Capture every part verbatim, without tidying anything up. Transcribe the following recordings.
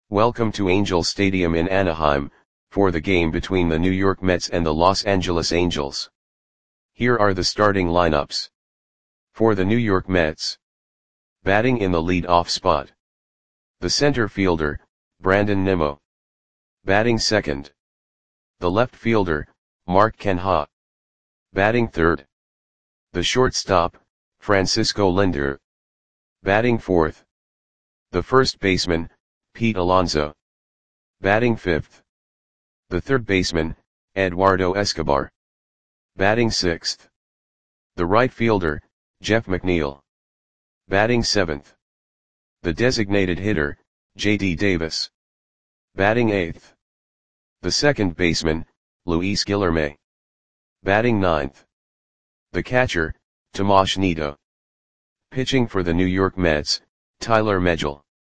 Welcome to Angel Stadium in Anaheim, for the game between the New York Mets and the Los Angeles Angels. Here are the starting lineups. For the New York Mets. Batting in the lead-off spot. The center fielder, Brandon Nimmo. Batting second. The left fielder, Mark Canha. Batting third. The shortstop, Francisco Lindor. Batting fourth. The first baseman, Pete Alonso. Batting fifth. The third baseman, Eduardo Escobar. Batting sixth. The right fielder, Jeff McNeil. Batting seventh. The designated hitter, J D Davis. Batting eighth. The second baseman, Luis Guillorme. Batting ninth. The catcher, Tomas Nido. Pitching for the New York Mets, Tyler Megill.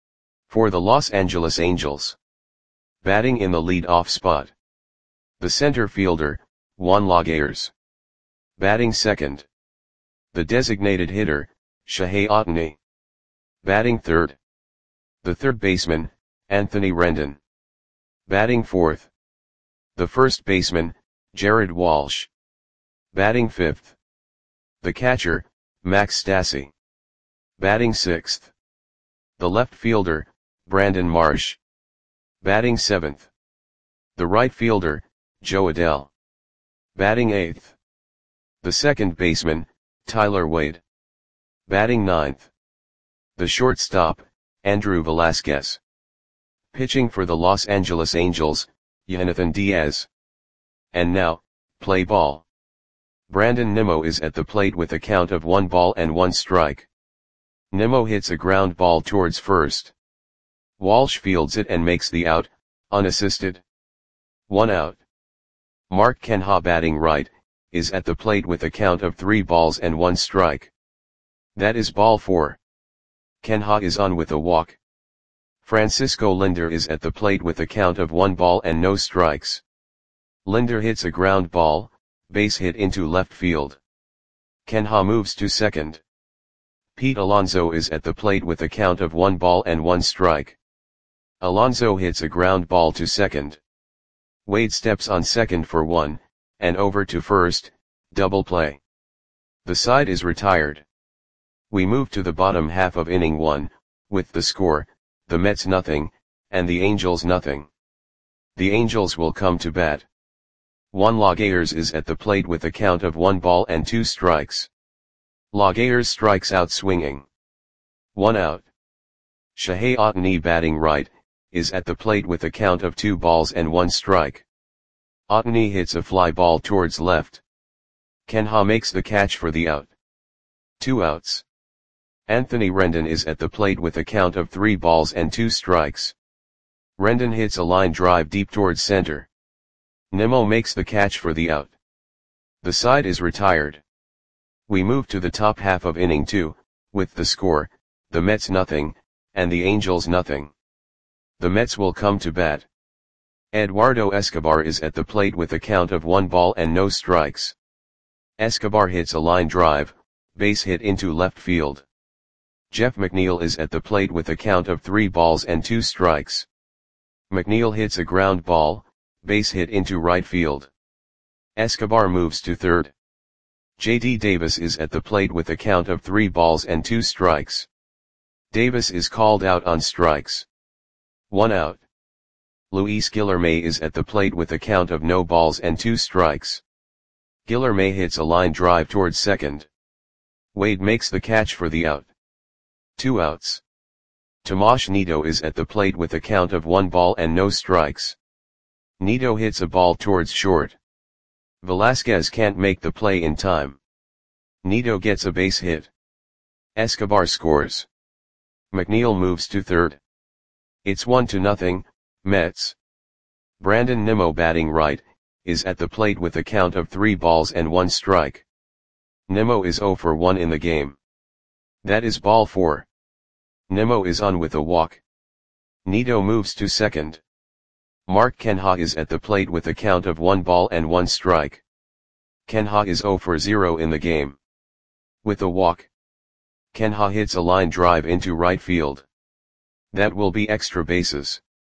For the Los Angeles Angels. Batting in the lead-off spot. The center fielder, Juan Lagares. Batting second. The designated hitter, Shohei Ohtani. Batting third. The third baseman, Anthony Rendon. Batting fourth. The first baseman, Jared Walsh. Batting fifth. The catcher, Max Stassi. Batting sixth. The left fielder, Brandon Marsh. Batting seventh. The right fielder, Joe Adell. Batting eighth. The second baseman, Tyler Wade. Batting ninth. The shortstop, Andrew Velasquez. Pitching for the Los Angeles Angels, Jonathan Diaz. And now, play ball. Brandon Nimmo is at the plate with a count of one ball and one strike. Nimmo hits a ground ball towards first. Walsh fields it and makes the out, unassisted. One out. Mark Canha, batting right, is at the plate with a count of three balls and one strike. That is ball four. Canha is on with a walk. Francisco Lindor is at the plate with a count of one ball and no strikes. Lindor hits a ground ball, base hit into left field. Canha moves to second. Pete Alonso is at the plate with a count of one ball and one strike. Alonso hits a ground ball to second. Wade steps on second for one, and over to first, double play. The side is retired. We move to the bottom half of inning one, with the score, the Mets nothing, and the Angels nothing. The Angels will come to bat. Juan Lagares is at the plate with a count of one ball and two strikes. Lagares strikes out swinging. One out. Shohei Ohtani, batting right, is at the plate with a count of two balls and one strike. Ohtani hits a fly ball towards left. Canha makes the catch for the out. Two outs. Anthony Rendon is at the plate with a count of three balls and two strikes. Rendon hits a line drive deep towards center. Nimmo makes the catch for the out. The side is retired. We move to the top half of inning two, with the score, the Mets nothing, and the Angels nothing. The Mets will come to bat. Eduardo Escobar is at the plate with a count of one ball and no strikes. Escobar hits a line drive, base hit into left field. Jeff McNeil is at the plate with a count of three balls and two strikes. McNeil hits a ground ball, base hit into right field. Escobar moves to third. J D Davis is at the plate with a count of three balls and two strikes. Davis is called out on strikes. One out. Luis Guillorme is at the plate with a count of no balls and two strikes. Guillorme hits a line drive towards second. Wade makes the catch for the out. Two outs. Tomas Nido is at the plate with a count of one ball and no strikes. Nido hits a ball towards short. Velasquez can't make the play in time. Nido gets a base hit. Escobar scores. McNeil moves to third. It's one to nothing, Mets. Brandon Nimmo, batting right, is at the plate with a count of three balls and one strike. Nimmo is zero for one in the game. That is ball four. Nimmo is on with a walk. Nido moves to second. Mark Canha is at the plate with a count of one ball and one strike. Canha is zero for zero in the game. With a walk. Canha hits a line drive into right field. That will be extra bases.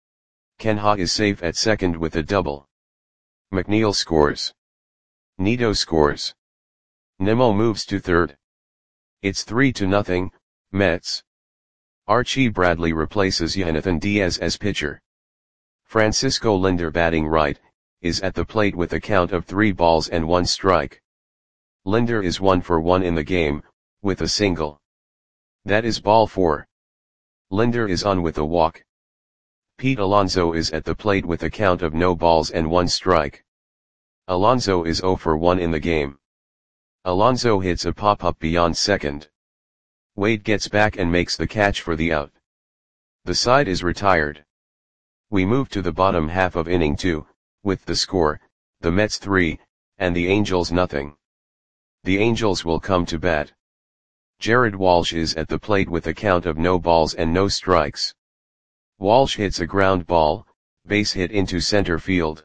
Kenha is safe at second with a double. McNeil scores. Nido scores. Nimmo moves to third. It's three to nothing, Mets. Archie Bradley replaces Jonathan Diaz as pitcher. Francisco Linder, batting right, is at the plate with a count of three balls and one strike. Linder is one for one in the game, with a single. That is ball four. Linder is on with a walk. Pete Alonso is at the plate with a count of no balls and one strike. Alonso is zero for one in the game. Alonso hits a pop-up beyond second. Wade gets back and makes the catch for the out. The side is retired. We move to the bottom half of inning two, with the score, the Mets three, and the Angels nothing. The Angels will come to bat. Jared Walsh is at the plate with a count of no balls and no strikes. Walsh hits a ground ball, base hit into center field.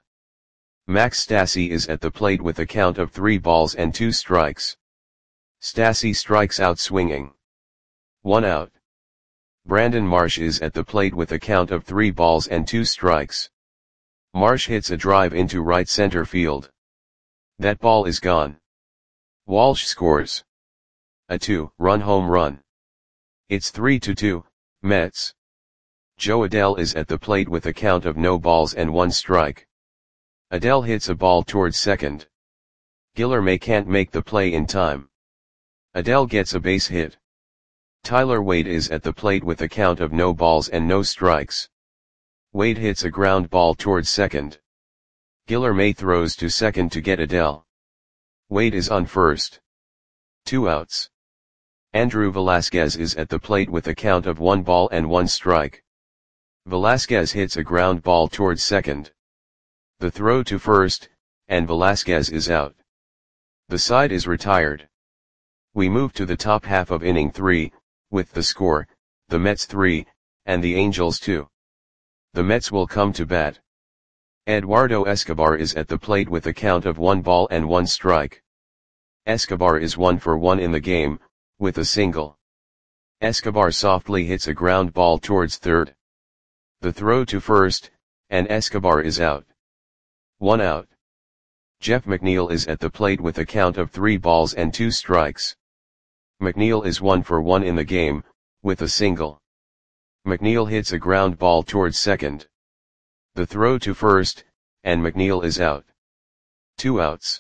Max Stassi is at the plate with a count of three balls and two strikes. Stassi strikes out swinging. One out. Brandon Marsh is at the plate with a count of three balls and two strikes. Marsh hits a drive into right center field. That ball is gone. Walsh scores a two-run home run. It's three to two, Mets. Joe Adell is at the plate with a count of no balls and one strike. Adell hits a ball towards second. Guillerme can't make the play in time. Adell gets a base hit. Tyler Wade is at the plate with a count of no balls and no strikes. Wade hits a ground ball towards second. Guillerme throws to second to get Adell. Wade is on first. Two outs. Andrew Velasquez is at the plate with a count of one ball and one strike. Velasquez hits a ground ball towards second. The throw to first, and Velasquez is out. The side is retired. We move to the top half of inning three, with the score, the Mets three, and the Angels two. The Mets will come to bat. Eduardo Escobar is at the plate with a count of one ball and one strike. Escobar is one for one in the game, with a single. Escobar softly hits a ground ball towards third. The throw to first, and Escobar is out. One out. Jeff McNeil is at the plate with a count of three balls and two strikes. McNeil is one for one in the game, with a single. McNeil hits a ground ball towards second. The throw to first, and McNeil is out. Two outs.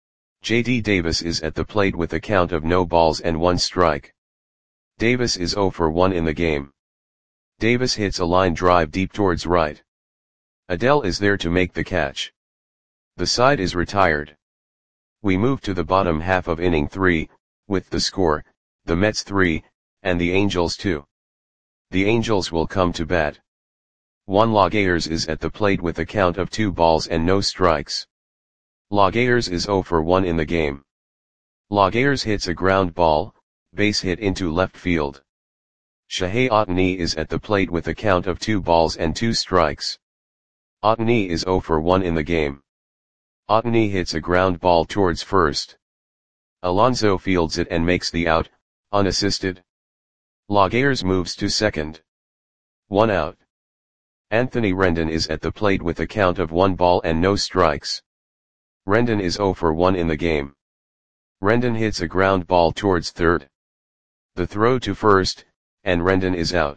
J D Davis is at the plate with a count of no balls and one strike. Davis is zero for one in the game. Davis hits a line drive deep towards right. Adell is there to make the catch. The side is retired. We move to the bottom half of inning three, with the score, the Mets three, and the Angels two. The Angels will come to bat. Juan Lagares is at the plate with a count of two balls and no strikes. Lagares is zero for one in the game. Lagares hits a ground ball, base hit into left field. Shohei Ohtani is at the plate with a count of two balls and two strikes. Ohtani is zero for one in the game. Ohtani hits a ground ball towards first. Alonso fields it and makes the out, unassisted. Lagares moves to second. One out. Anthony Rendon is at the plate with a count of one ball and no strikes. Rendon is zero for one in the game. Rendon hits a ground ball towards third. The throw to first, and Rendon is out.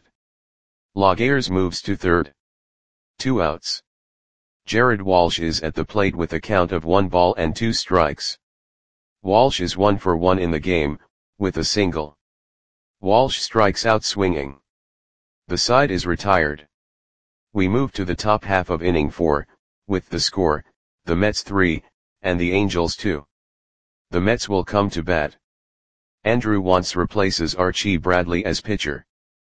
Lagares moves to third. Two outs. Jared Walsh is at the plate with a count of one ball and two strikes. Walsh is one for one in the game, with a single. Walsh strikes out swinging. The side is retired. We move to the top half of inning four, with the score, the Mets three, and the Angels two. The Mets will come to bat. Andrew Wantz replaces Archie Bradley as pitcher.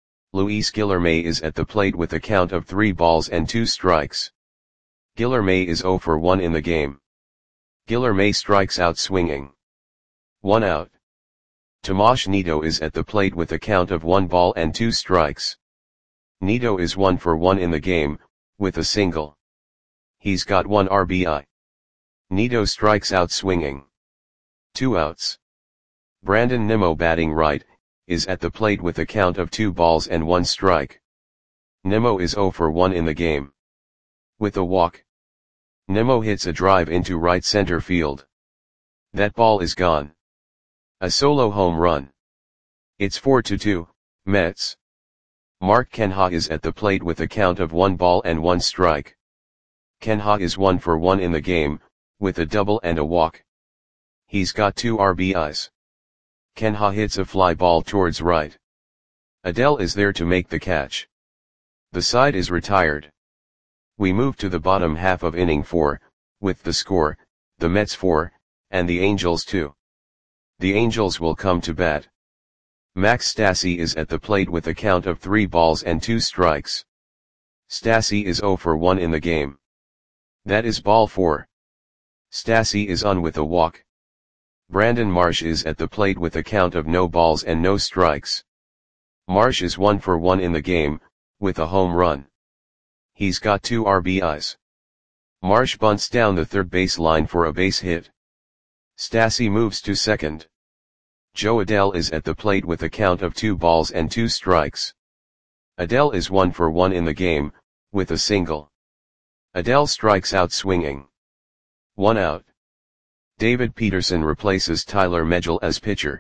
Luis Guillerme is at the plate with a count of three balls and two strikes. Guillerme is zero for one in the game. Guillerme strikes out swinging. One out. Tomas Nido is at the plate with a count of one ball and two strikes. Nido is one for one in the game, with a single. He's got one R B I. Nido strikes out swinging. Two outs. Brandon Nimmo, batting right, is at the plate with a count of two balls and one strike. Nimmo is zero for one in the game. With a walk. Nimmo hits a drive into right center field. That ball is gone. A solo home run. It's four to two, Mets. Mark Canha is at the plate with a count of one ball and one strike. Canha is one for one in the game, with a double and a walk. He's got two R B Is. Canha hits a fly ball towards right. Adell is there to make the catch. The side is retired. We move to the bottom half of inning four, with the score, the Mets four, and the Angels two. The Angels will come to bat. Max Stassi is at the plate with a count of three balls and two strikes. Stassi is zero for one in the game. That is ball four. Stassi is on with a walk. Brandon Marsh is at the plate with a count of no balls and no strikes. Marsh is one for one in the game, with a home run. He's got two R B Is. Marsh bunts down the third base line for a base hit. Stassi moves to second. Joe Adell is at the plate with a count of two balls and two strikes. Adell is one for one in the game, with a single. Adell strikes out swinging. One out. David Peterson replaces Tyler Megill as pitcher.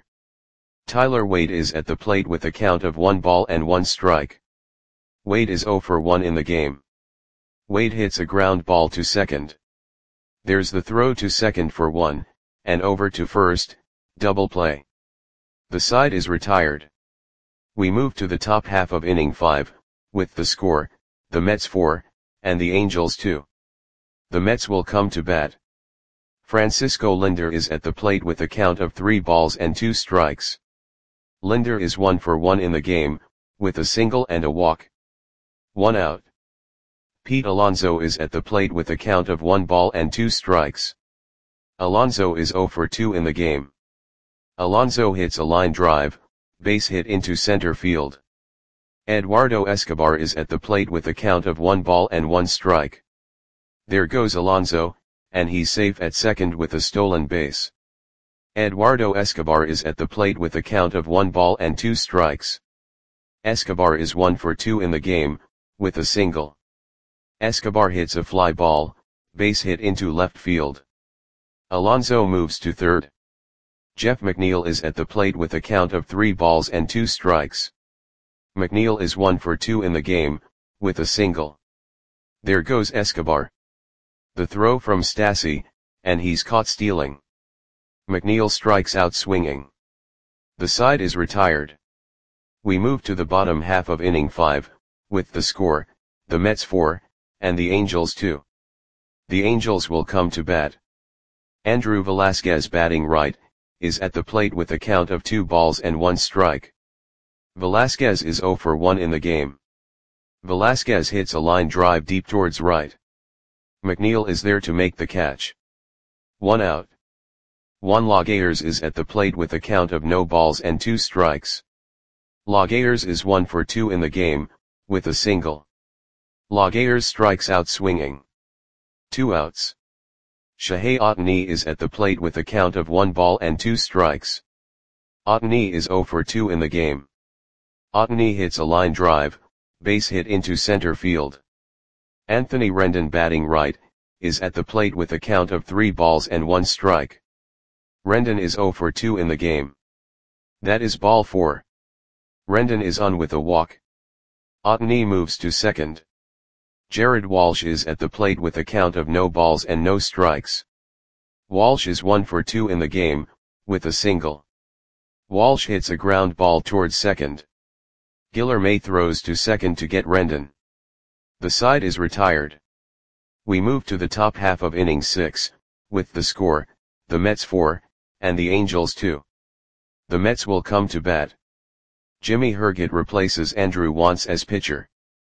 Tyler Wade is at the plate with a count of one ball and one strike. Wade is zero for one in the game. Wade hits a ground ball to second. There's the throw to second for one, and over to first, double play. The side is retired. We move to the top half of inning five, with the score, the Mets four, and the Angels two. The Mets will come to bat. Francisco Lindor is at the plate with a count of three balls and two strikes. Lindor is one for one in the game, with a single and a walk. One out. Pete Alonso is at the plate with a count of one ball and two strikes. Alonso is zero for two in the game. Alonso hits a line drive, base hit into center field. Eduardo Escobar is at the plate with a count of one ball and one strike. There goes Alonso, and he's safe at second with a stolen base. Eduardo Escobar is at the plate with a count of one ball and two strikes. Escobar is one for two in the game, with a single. Escobar hits a fly ball, base hit into left field. Alonso moves to third. Jeff McNeil is at the plate with a count of three balls and two strikes. McNeil is one for two in the game, with a single. There goes Escobar. The throw from Stassi, and he's caught stealing. McNeil strikes out swinging. The side is retired. We move to the bottom half of inning five, with the score, the Mets four, and the Angels two. The Angels will come to bat. Andrew Velasquez, batting right, is at the plate with a count of two balls and one strike. Velasquez is zero for one in the game. Velasquez hits a line drive deep towards right. McNeil is there to make the catch. One out. Juan Lagares is at the plate with a count of no balls and two strikes. Lagares is one for two in the game, with a single. Lagares strikes out swinging. Two outs. Shohei Ohtani is at the plate with a count of one ball and two strikes. Ohtani is zero for two in the game. Ohtani hits a line drive, base hit into center field. Anthony Rendon, batting right, is at the plate with a count of three balls and one strike. Rendon is zero for two in the game. That is ball four. Rendon is on with a walk. Ohtani moves to second. Jared Walsh is at the plate with a count of no balls and no strikes. Walsh is one for two in the game, with a single. Walsh hits a ground ball towards second. Guillerme throws to second to get Rendon. The side is retired. We move to the top half of inning six, with the score, the Mets four, and the Angels two. The Mets will come to bat. Jimmy Herget replaces Andrew Wantz as pitcher.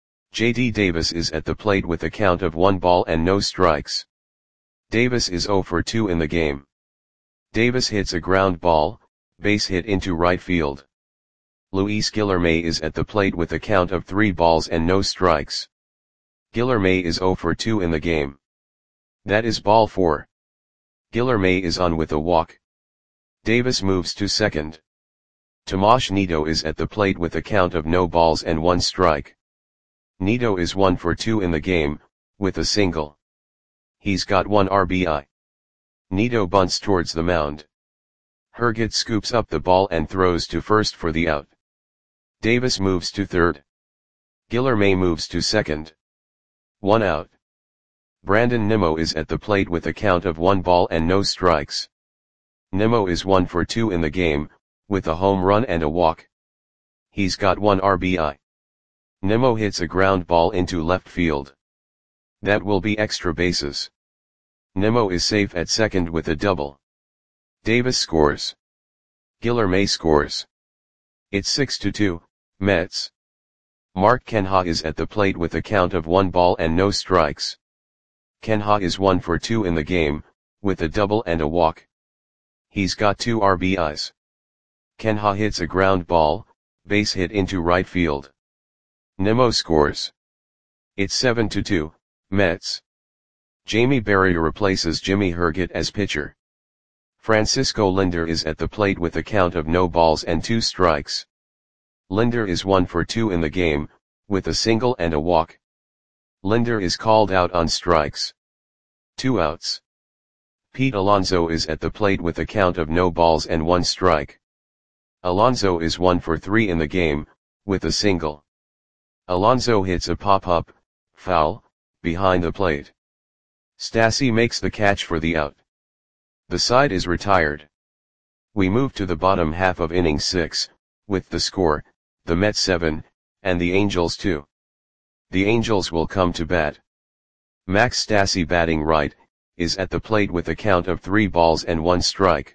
J D Davis is at the plate with a count of one ball and no strikes. Davis is zero for two in the game. Davis hits a ground ball, base hit into right field. Luis Guillerme is at the plate with a count of three balls and no strikes. Guillerme is zero for two in the game. That is ball four. Guillerme is on with a walk. Davis moves to second. Tomas Nido is at the plate with a count of no balls and one strike. Nido is one for two in the game, with a single. He's got one R B I. Neto bunts towards the mound. Herget scoops up the ball and throws to first for the out. Davis moves to third. Guilherme moves to second. One out. Brandon Nimmo is at the plate with a count of one ball and no strikes. Nimmo is one for two in the game, with a home run and a walk. He's got one R B I. Nimmo hits a ground ball into left field. That will be extra bases. Nimmo is safe at second with a double. Davis scores. Guilherme scores. It's six to two, Mets. Mark Canha is at the plate with a count of one ball and no strikes. Canha is one for two in the game, with a double and a walk. He's got two R B Is. Canha hits a ground ball, base hit into right field. Nimmo scores. It's seven to two, Mets. Jamie Barrier replaces Jimmy Herget as pitcher. Francisco Lindor is at the plate with a count of no balls and two strikes. Lindor is one for two in the game, with a single and a walk. Lindor is called out on strikes. Two outs. Pete Alonso is at the plate with a count of no balls and one strike. Alonso is one for three in the game, with a single. Alonso hits a pop-up, foul, behind the plate. Stassi makes the catch for the out. The side is retired. We move to the bottom half of inning six, with the score, the Mets seven, and the Angels two. The Angels will come to bat. Max Stassi, batting right, is at the plate with a count of three balls and one strike.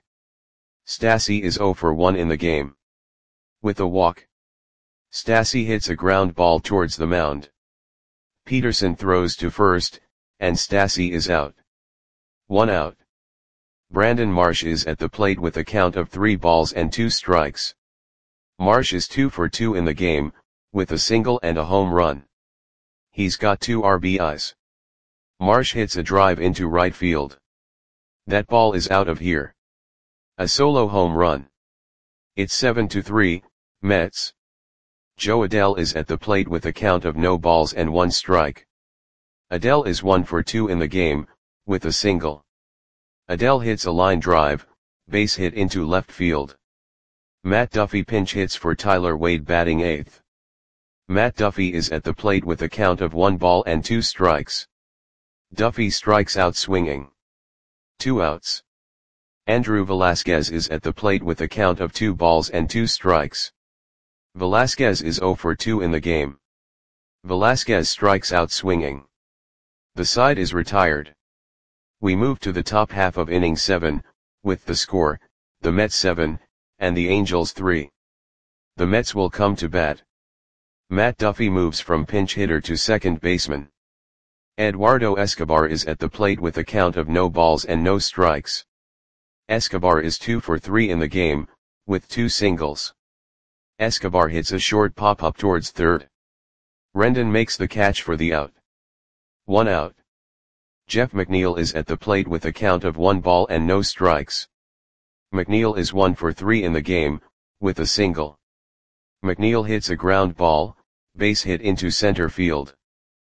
Stassi is zero for one in the game. With a walk. Stassi hits a ground ball towards the mound. Peterson throws to first, and Stassi is out. One out. Brandon Marsh is at the plate with a count of three balls and two strikes. Marsh is two for two in the game, with a single and a home run. He's got two R B Is. Marsh hits a drive into right field. That ball is out of here. A solo home run. It's seven to three, Mets. Joe Adell is at the plate with a count of no balls and one strike. Adell is one for two in the game, with a single. Adell hits a line drive, base hit into left field. Matt Duffy pinch hits for Tyler Wade, batting eighth. Matt Duffy is at the plate with a count of one ball and two strikes. Duffy strikes out swinging. Two outs. Andrew Velasquez is at the plate with a count of two balls and two strikes. Velasquez is zero for two in the game. Velasquez strikes out swinging. The side is retired. We move to the top half of inning seven, with the score, the Mets seven, and the Angels three. The Mets will come to bat. Matt Duffy moves from pinch hitter to second baseman. Eduardo Escobar is at the plate with a count of no balls and no strikes. Escobar is two for three in the game, with two singles. Escobar hits a short pop-up towards third. Rendon makes the catch for the out. One out. Jeff McNeil is at the plate with a count of one ball and no strikes. McNeil is one for three in the game, with a single. McNeil hits a ground ball, base hit into center field.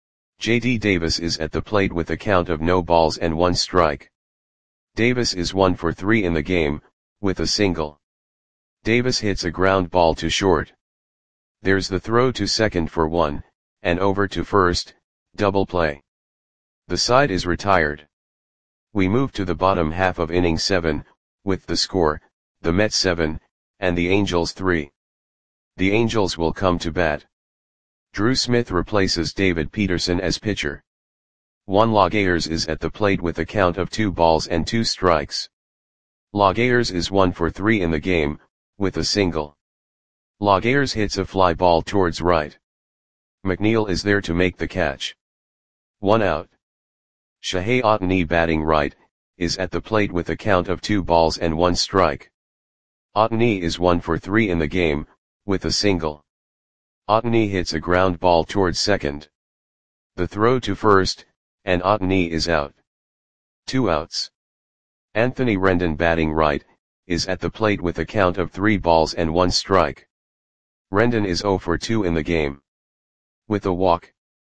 J D Davis is at the plate with a count of no balls and one strike. Davis is one for three in the game, with a single. Davis hits a ground ball to short. There's the throw to second for one, and over to first, double play. The side is retired. We move to the bottom half of inning seven, with the score, the Mets seven, and the Angels three. The Angels will come to bat. Drew Smith replaces David Peterson as pitcher. Juan Lagares is at the plate with a count of two balls and two strikes. Lagares is one for three in the game, with a single. Lagares hits a fly ball towards right. McNeil is there to make the catch. One out. Shohei Ohtani, batting right, is at the plate with a count of two balls and one strike. Ohtani is one for three in the game, with a single. Ohtani hits a ground ball towards second. The throw to first, and Ohtani is out. Two outs. Anthony Rendon, batting right, is at the plate with a count of three balls and one strike. Rendon is zero for two in the game. With a walk.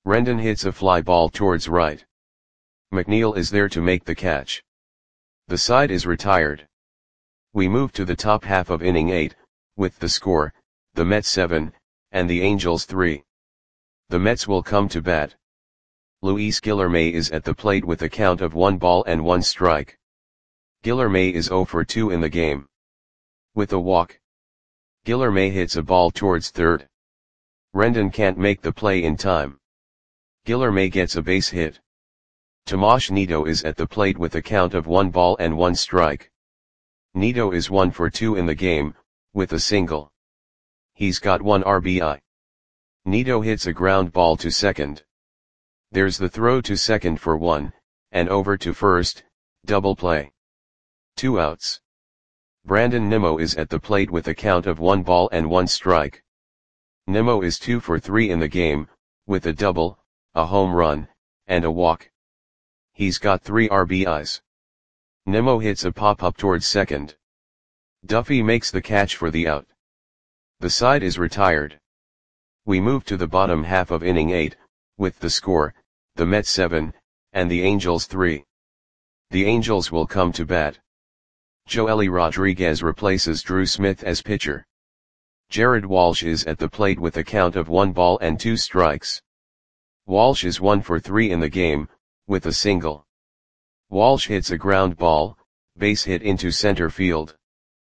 Rendon hits a fly ball towards right. McNeil is there to make the catch. The side is retired. We move to the top half of inning eight, with the score, the Mets seven, and the Angels three. The Mets will come to bat. Luis Guillorme is at the plate with a count of one ball and one strike. Guillorme is zero for two in the game. With a walk, Guillorme hits a ball towards third. Rendon can't make the play in time. Guillorme gets a base hit. Tomas Nido is at the plate with a count of one ball and one strike. Nido is one for two in the game, with a single. He's got one R B I. Nido hits a ground ball to second. There's the throw to second for one, and over to first, double play. Two outs. Brandon Nimmo is at the plate with a count of one ball and one strike. Nimmo is two for three in the game, with a double, a home run, and a walk. He's got three R B Is. Nimmo hits a pop-up towards second. Duffy makes the catch for the out. The side is retired. We move to the bottom half of inning eight, with the score, the Mets seven, and the Angels three. The Angels will come to bat. Joely Rodriguez replaces Drew Smith as pitcher. Jared Walsh is at the plate with a count of one ball and two strikes. Walsh is one for three in the game, with a single. Walsh hits a ground ball, base hit into center field.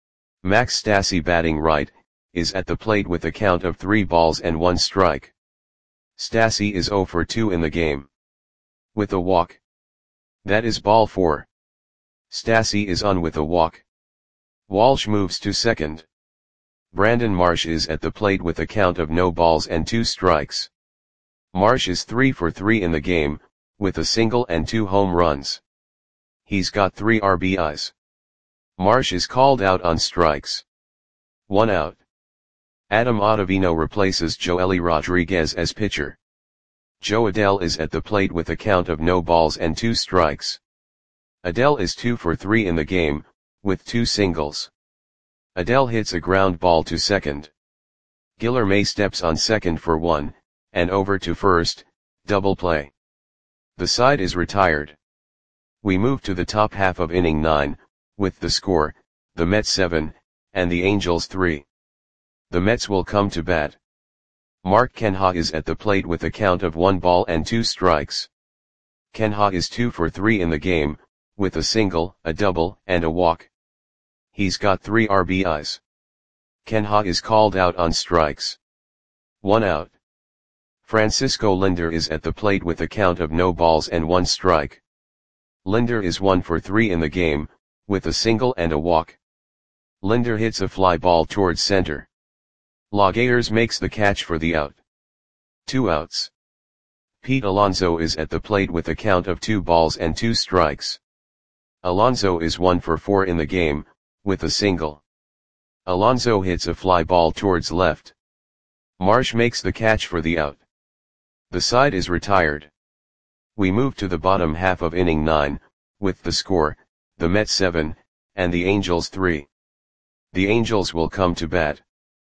Max Stassi, batting right, is at the plate with a count of three balls and one strike. Stassi is zero for two in the game. With a walk. That is ball four. Stassi is on with a walk. Walsh moves to second. Brandon Marsh is at the plate with a count of no balls and two strikes. Marsh is three for three in the game, with a single and two home runs. He's got three R B Is. Marsh is called out on strikes. One out. Adam Ottavino replaces Joely Rodriguez as pitcher. Joe Adell is at the plate with a count of no balls and two strikes. Adell is two for three in the game, with two singles. Adell hits a ground ball to second. Guillorme steps on second for one, and over to first, double play. The side is retired. We move to the top half of inning nine, with the score, the Mets seven, and the Angels three. The Mets will come to bat. Mark Canha is at the plate with a count of one ball and two strikes. Canha is two for three in the game, with a single, a double, and a walk. He's got three R B Is. Canha is called out on strikes. One out. Francisco Lindor is at the plate with a count of no balls and one strike. Lindor is one for three in the game, with a single and a walk. Lindor hits a fly ball towards center. Laguerre makes the catch for the out. Two outs. Pete Alonso is at the plate with a count of two balls and two strikes. Alonso is one for four in the game, with a single. Alonso hits a fly ball towards left. Marsh makes the catch for the out. The side is retired. We move to the bottom half of inning nine, with the score, the Mets seven, and the Angels three. The Angels will come to bat.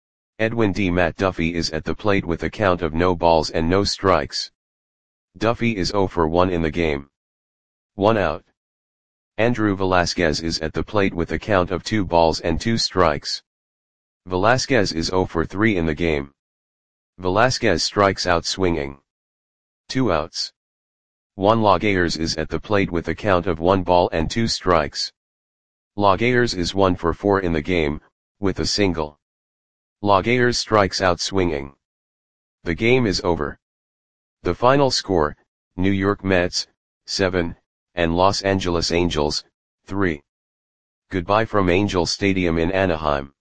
Edwin D. Matt Duffy is at the plate with a count of no balls and no strikes. Duffy is zero for one in the game. One out. Andrew Velasquez is at the plate with a count of two balls and two strikes. Velasquez is zero for three in the game. Velasquez strikes out swinging. Two outs. Juan Laguerre is at the plate with a count of one ball and two strikes. Laguerre is one for four in the game, with a single. Laguerre strikes out swinging. The game is over. The final score, New York Mets, seven, and Los Angeles Angels, three. Goodbye from Angel Stadium in Anaheim.